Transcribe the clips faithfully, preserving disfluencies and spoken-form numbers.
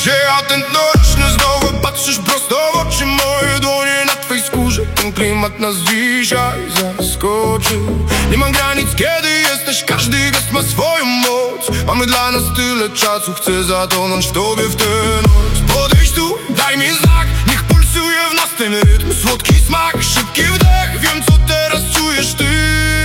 gdzie ja tętno rośnie znowu. Patrzysz prosto w oczy moje, dłonie na twej skórze. Ten klimat nas dzisiaj zaskoczył. Nie mam granic, kiedy jesteś, każdy gest ma swoją moc. Mamy dla nas tyle czasu, chcę zatonąć w tobie w tę noc. Podejdź tu, daj mi znak, niech pulsuje w nas ten rytm. Słodki smak, szybki wdech, wiem co teraz czujesz ty.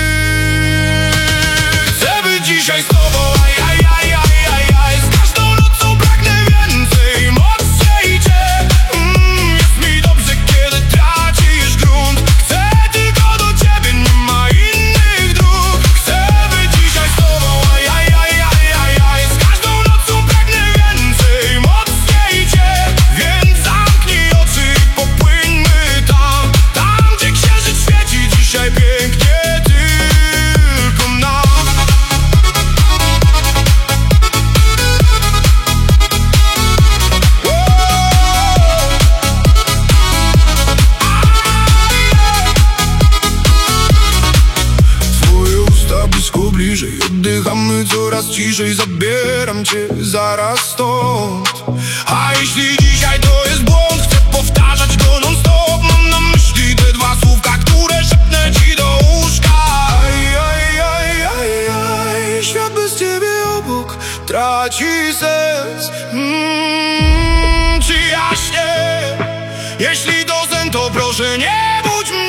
Chcę być dzisiaj z tobą, aj, aj, aj, aj, aj, aj. Z każdą nocą pragnę więcej, mocniej cię. mm, Jest mi dobrze, kiedy tracisz grunt. Chcę tylko do ciebie, nie ma innych dróg. Chcę być dzisiaj z tobą, aj, aj, aj, aj, aj, aj. Z każdą nocą pragnę więcej, mocniej cię. Więc zamknij oczy i popłyńmy tam. Tam, gdzie księżyc świeci dzisiaj pięknie tylko nam. Twoje usta blisko bliżej, oddychamy coraz ciszej. Zabieram cię zaraz stąd. A jeśli dzisiaj to jest błąd, chcę powtarzać go non stop. Mam na myśli te dwa słówka, które szepnę ci do łóżka. Aj, aj, aj, aj, aj. Świat bez ciebie obok traci sens. mm, Czy jaśnie? Jeśli to sen, to proszę nie budź mnie.